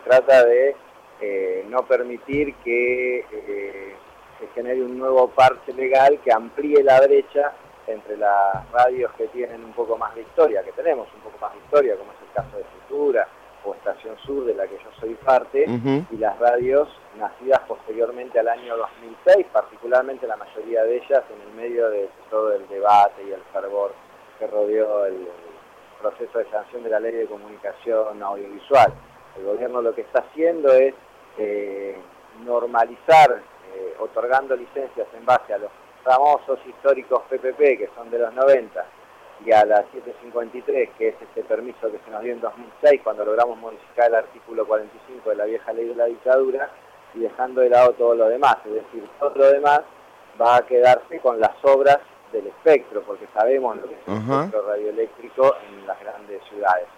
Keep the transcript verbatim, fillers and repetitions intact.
trata de eh, no permitir que eh, se genere un nuevo parche legal que amplíe la brecha entre las radios que tienen un poco más de historia, que tenemos un poco más de historia, como es el caso de Futura o Estación Sur, de la que yo soy parte, Uh-huh. y las radios nacidas posteriormente al año dos mil seis, particularmente la mayoría de ellas en el medio de todo el debate y el fervor que rodeó el, el proceso de sanción de la Ley de Comunicación Audiovisual. El gobierno lo que está haciendo es eh, normalizar, eh, otorgando licencias en base a los famosos históricos P P P, que son de los noventa, y a la setecientos cincuenta y tres, que es este permiso que se nos dio en dos mil seis, cuando logramos modificar el artículo cuarenta y cinco de la vieja ley de la dictadura, y dejando de lado todo lo demás. Es decir, todo lo demás va a quedarse con las obras del espectro, porque sabemos lo que es el Uh-huh. espectro radioeléctrico en las grandes ciudades.